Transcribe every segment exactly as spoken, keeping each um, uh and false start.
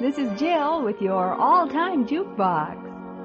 This is Jill with your all-time jukebox.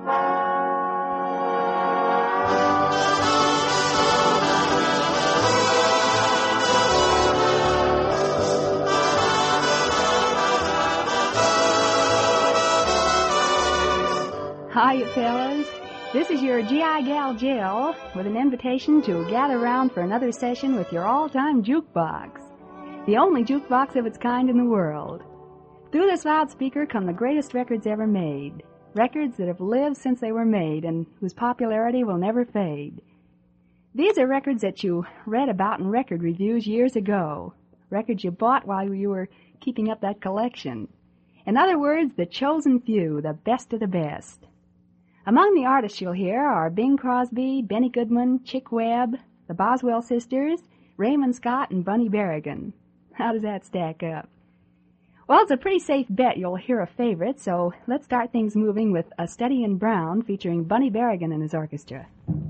Hiya, fellas. This is your G I gal Jill with an invitation to gather round for another session with your all-time jukebox, the only jukebox of its kind in the world. Through this loudspeaker come the greatest records ever made, records that have lived since they were made and whose popularity will never fade. These are records that you read about in record reviews years ago, records you bought while you were keeping up that collection. In other words, the chosen few, the best of the best. Among the artists you'll hear are Bing Crosby, Benny Goodman, Chick Webb, the Boswell Sisters, Raymond Scott, and Bunny Berrigan. How does that stack up? Well, it's a pretty safe bet you'll hear a favorite, so let's start things moving with A Study in Brown featuring Bunny Berrigan and his orchestra.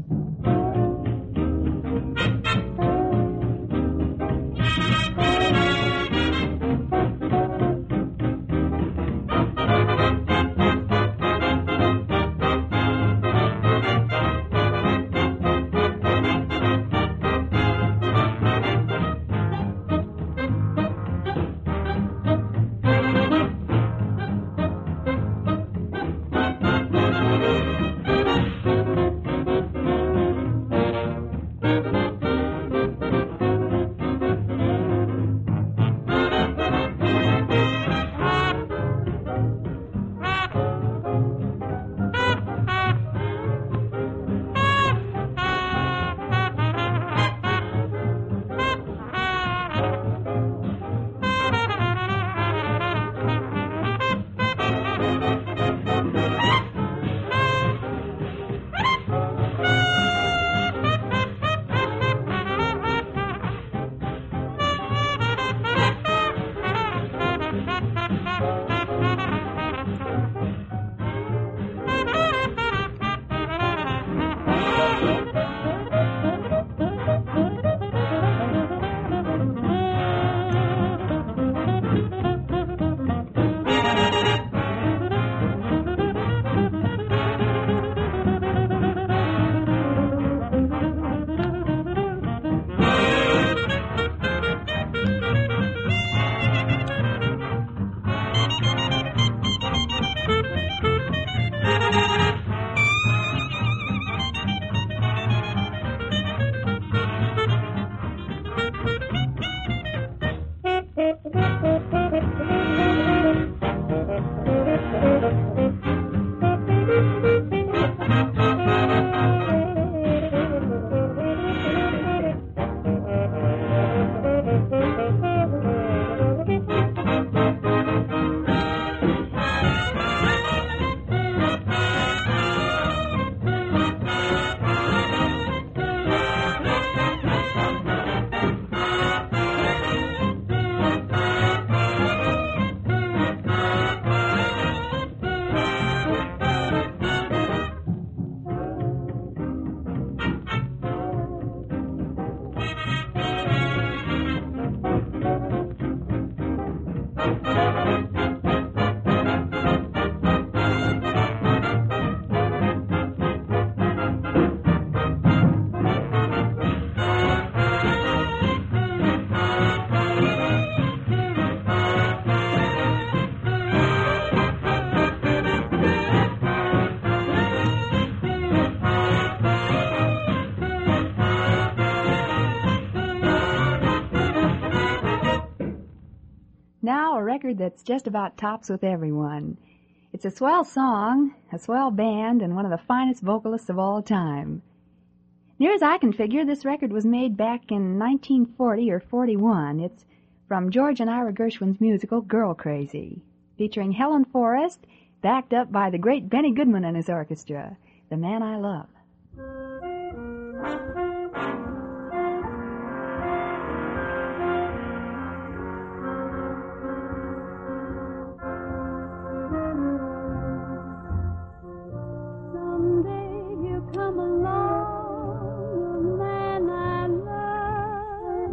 Now a record that's just about tops with everyone. It's a swell song, a swell band, and one of the finest vocalists of all time. Near as I can figure, this record was made back in nineteen forty or forty-one. It's from George and Ira Gershwin's musical Girl Crazy, featuring Helen Forrest, backed up by the great Benny Goodman and his orchestra, The Man I Love.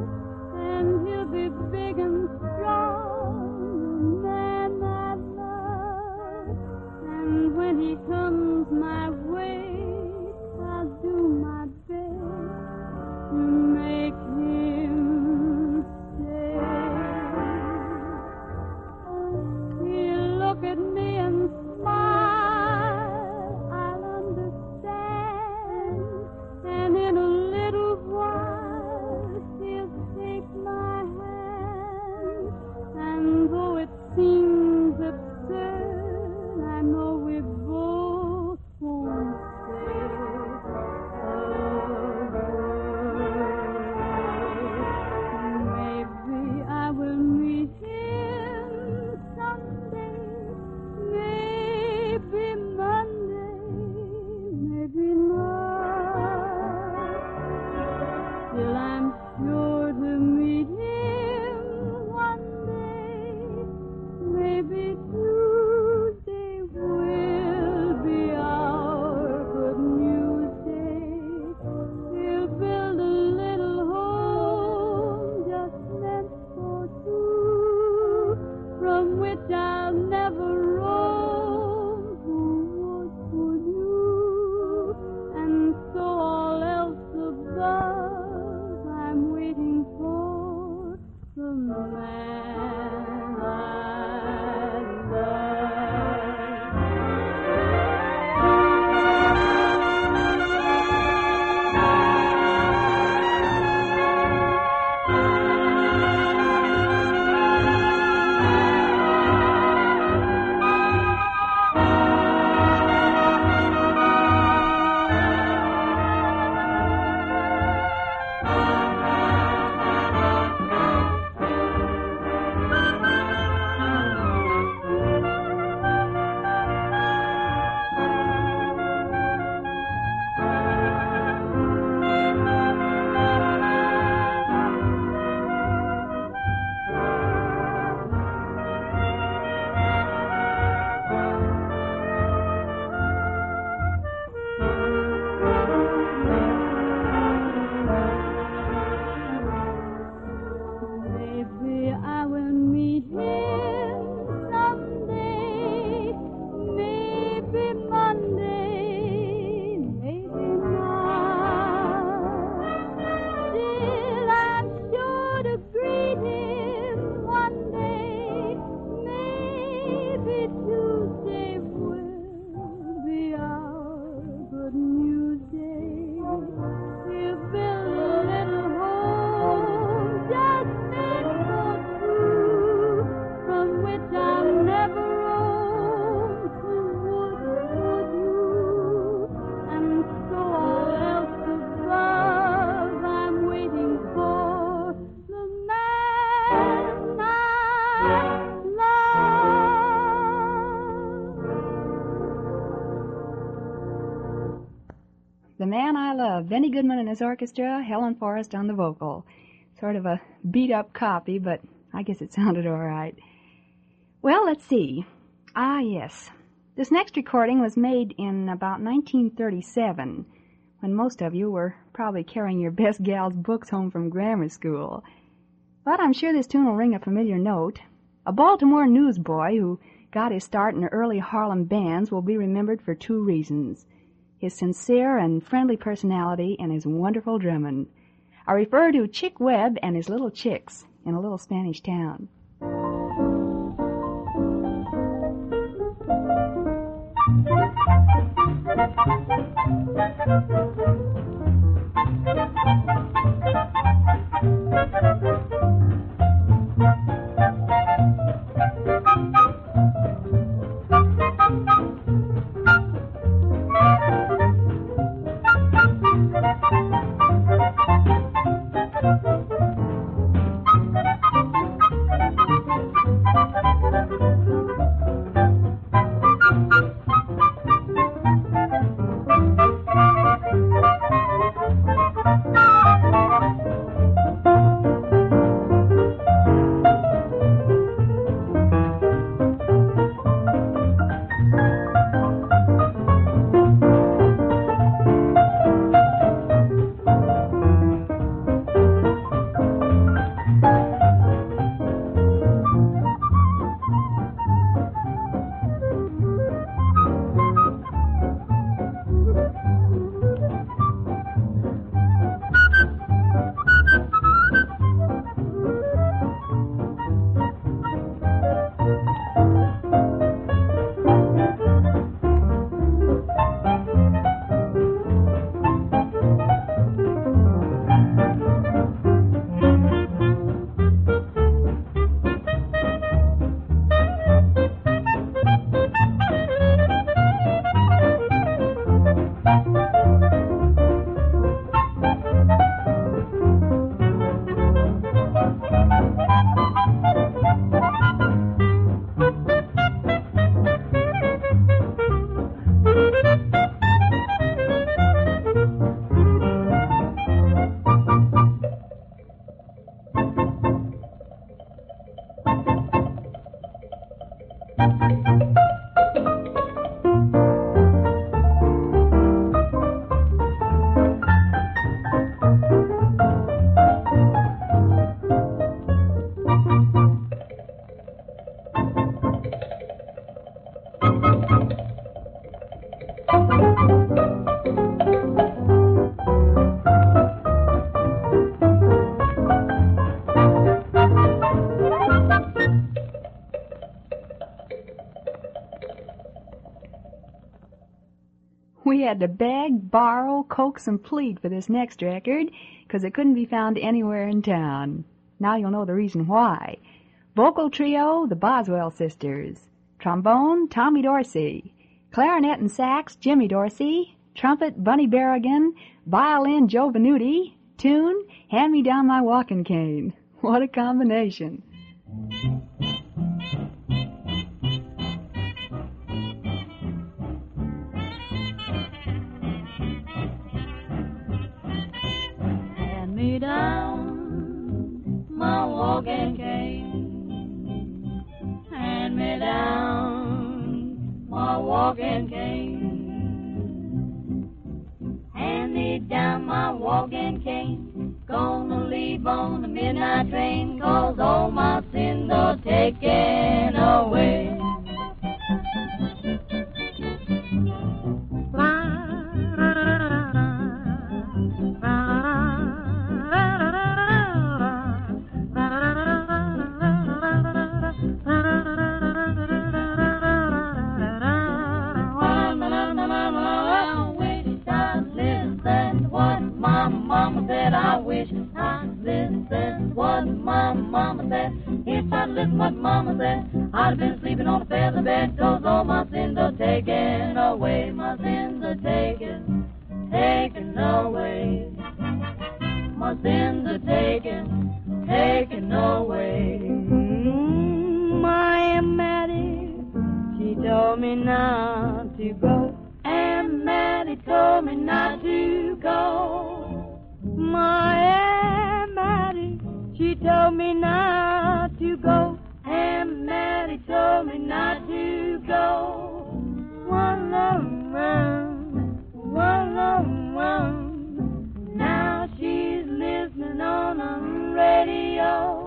Big and strong, the man I love. The Man I Love, Benny Goodman and his orchestra, Helen Forrest on the vocal. Sort of a beat-up copy, but I guess it sounded all right. Well, let's see. Ah, yes. This next recording was made in about nineteen thirty-seven, when most of you were probably carrying your best gal's books home from grammar school. But I'm sure this tune will ring a familiar note. A Baltimore newsboy who got his start in the early Harlem bands will be remembered for two reasons: his sincere and friendly personality and his wonderful drumming. I refer to Chick Webb and his little chicks in a little Spanish town. We had to beg, borrow, coax, and plead for this next record because it couldn't be found anywhere in town. Now you'll know the reason why. Vocal trio, the Boswell sisters. Trombone, Tommy Dorsey. Clarinet and sax, Jimmy Dorsey. Trumpet, Bunny Berrigan. Violin, Joe Venuti. Tune, Hand Me Down My Walking Cane. What a combination. Hand me down my walking cane. Hand me down my walking cane. Hand me down my walking cane. Gonna leave on the midnight train, 'cause all my sins are taken away. I wish I'd listened what my mama said. If I'd listened what mama said, I'd have been sleeping on a feather bed, 'cause all my sins are taken away. My sins are taken, taken away. My sins are taken, taken away. Mm, my Aunt Mattie, she told me not to go. Aunt Mattie told me not to told me not to go. Aunt Mattie told me not to go. One long run, one long run. Now she's listening on the radio.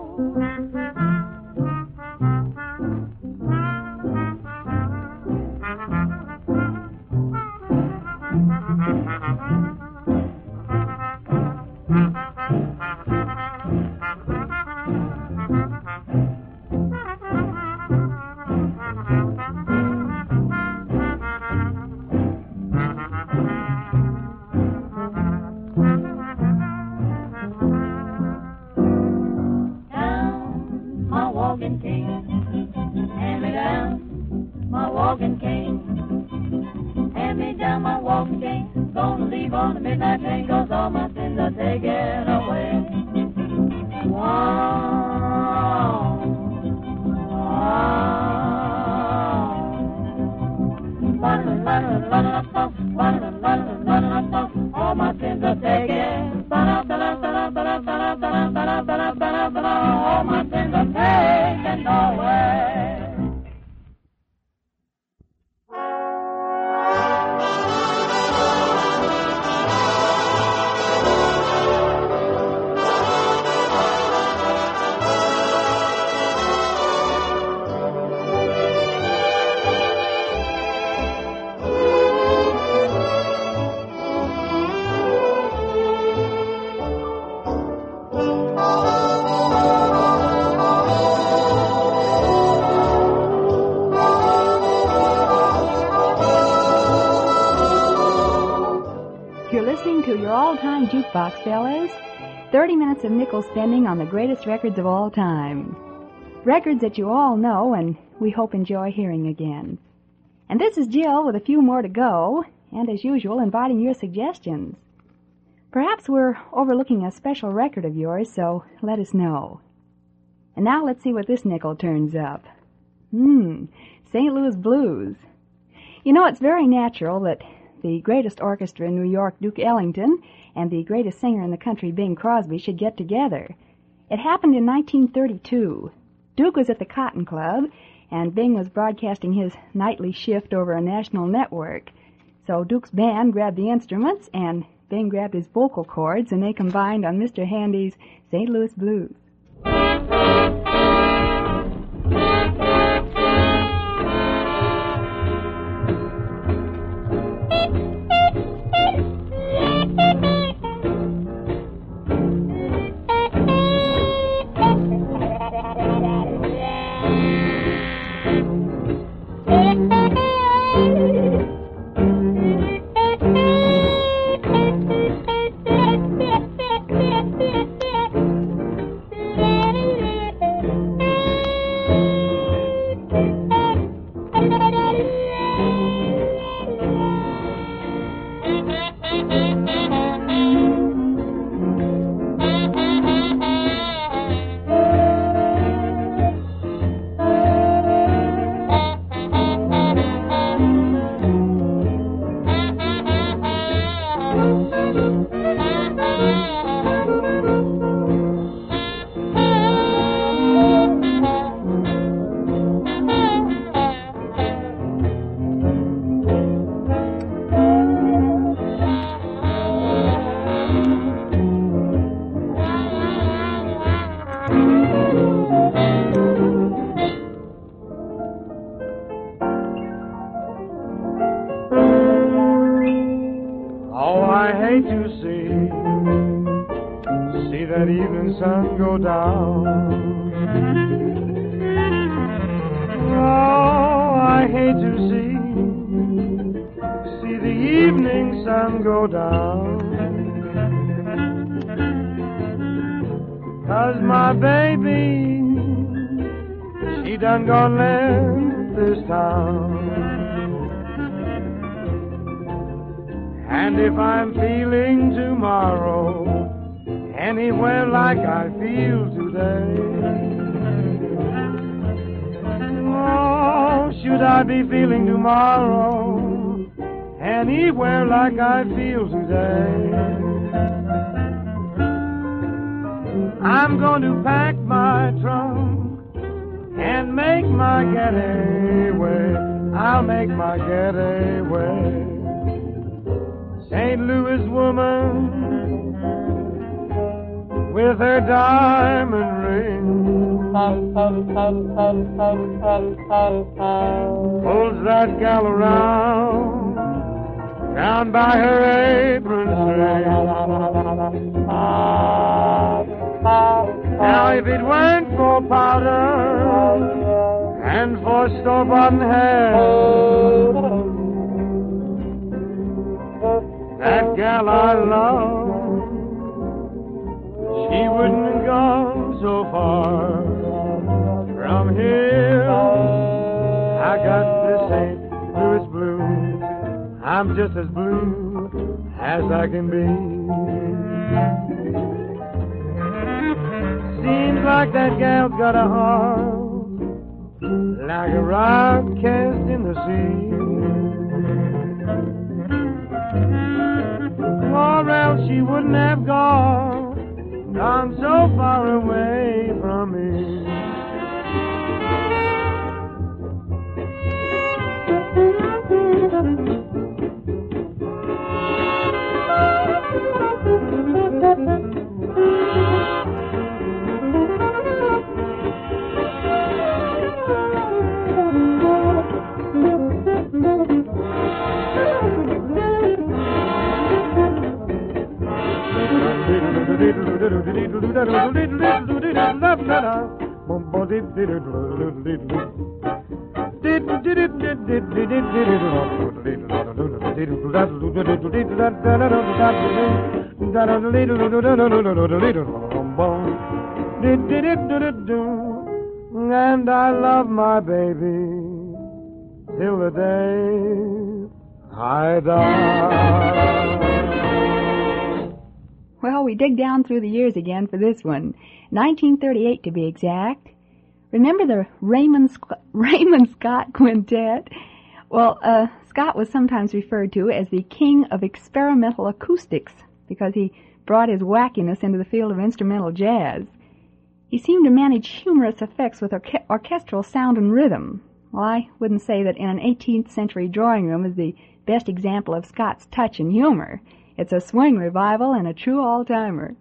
Jukebox, fellas. thirty minutes of nickel spending on the greatest records of all time. Records that you all know and we hope enjoy hearing again. And this is Jill with a few more to go, and as usual, inviting your suggestions. Perhaps we're overlooking a special record of yours, so let us know. And now let's see what this nickel turns up. Hmm, Saint Louis Blues. You know, it's very natural that the greatest orchestra in New York, Duke Ellington, and the greatest singer in the country, Bing Crosby, should get together. It happened in nineteen thirty-two. Duke was at the Cotton Club, and Bing was broadcasting his nightly shift over a national network. So Duke's band grabbed the instruments, and Bing grabbed his vocal cords, and they combined on Mister Handy's Saint Louis Blues. And if I'm feeling tomorrow anywhere like I feel today, oh, should I be feeling tomorrow anywhere like I feel today? I'm going to pack my trunk and make my getaway. I'll make my getaway. Saint Louis woman with her diamond ring pulls that gal around down by her apron string. Now if it weren't for powder and for store-bought hair, that gal I love, she wouldn't have gone so far from here. I got the Saint Louis blues. I'm just as blue as I can be. Seems like that gal's got a heart like a rock cast in the sea, or else she wouldn't have gone, gone so far away from me. And I love my baby till the day I die. Well, we dig down through the years again for this one. nineteen thirty-eight to be exact. Remember the Raymond, Sc- Raymond Scott Quintet? Well, uh, Scott was sometimes referred to as the king of experimental acoustics because he brought his wackiness into the field of instrumental jazz. He seemed to manage humorous effects with orche- orchestral sound and rhythm. Well, I wouldn't say that in an eighteenth century drawing room is the best example of Scott's touch and humor. It's a swing revival and a true all-timer.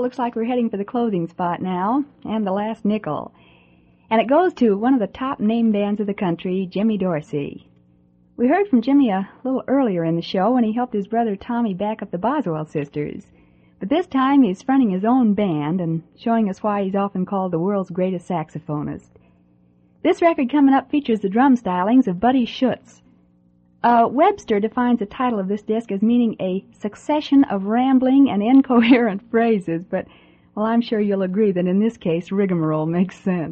looks like we're heading for the closing spot now, and the last nickel. And it goes to one of the top name bands of the country, Jimmy Dorsey. We heard from Jimmy a little earlier in the show when he helped his brother Tommy back up the Boswell sisters. But this time he's fronting his own band and showing us why he's often called the world's greatest saxophonist. This record coming up features the drum stylings of Buddy Schutz. Uh, Webster defines the title of this disc as meaning a succession of rambling and incoherent phrases, but, well, I'm sure you'll agree that in this case, rigmarole makes sense.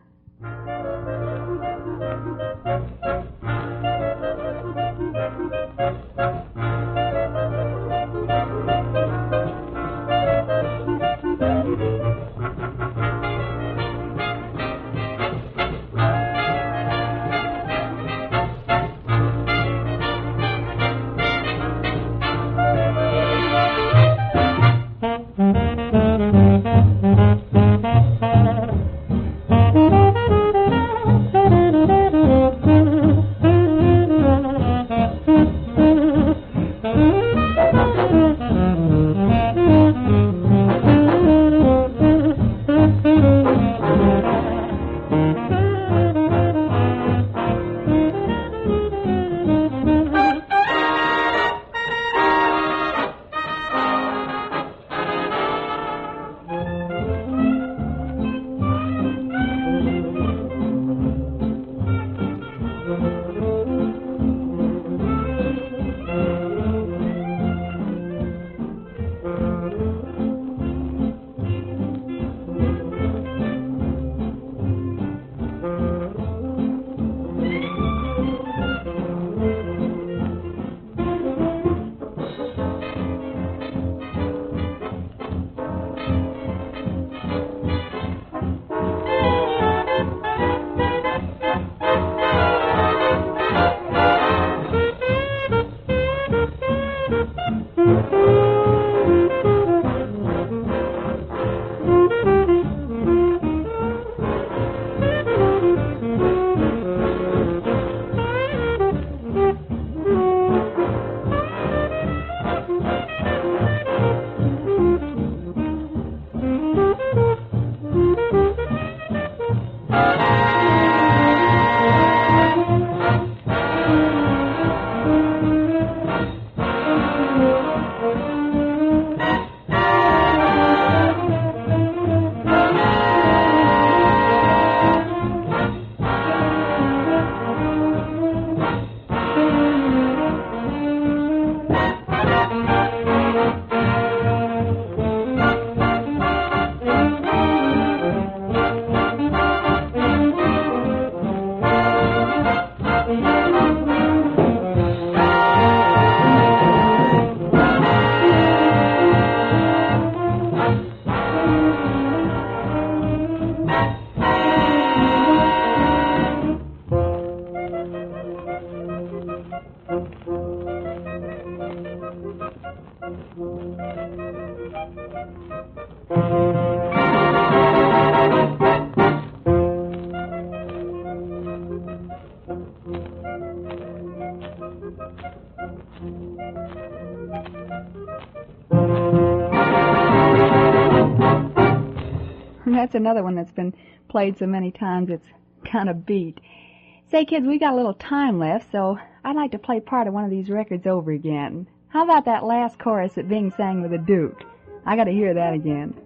That's another one that's been played so many times it's kind of beat. Say, kids, we got a little time left, so I'd like to play part of one of these records over again. How about that last chorus that Bing sang with the Duke? I got to hear that again.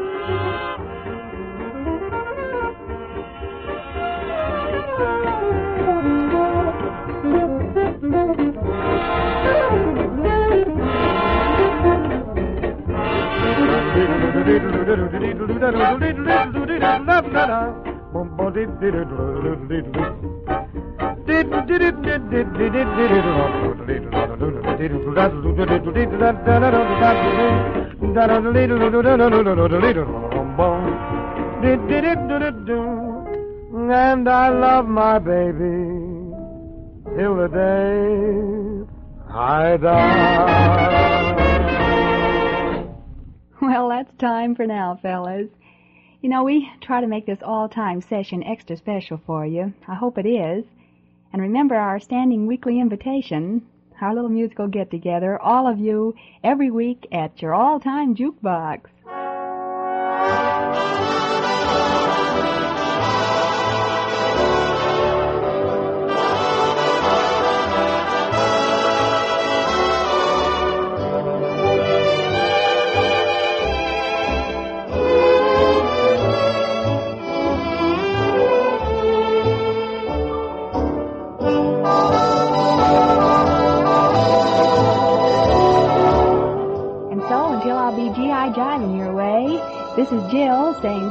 And I love my baby till the day I die. Well, that's time for now, fellas. You know, we try to make this all-time session extra special for you. I hope it is. And remember our standing weekly invitation, our little musical get-together, all of you, every week at your all-time jukebox.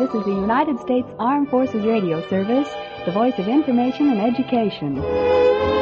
This is the United States Armed Forces Radio Service, the voice of information and education.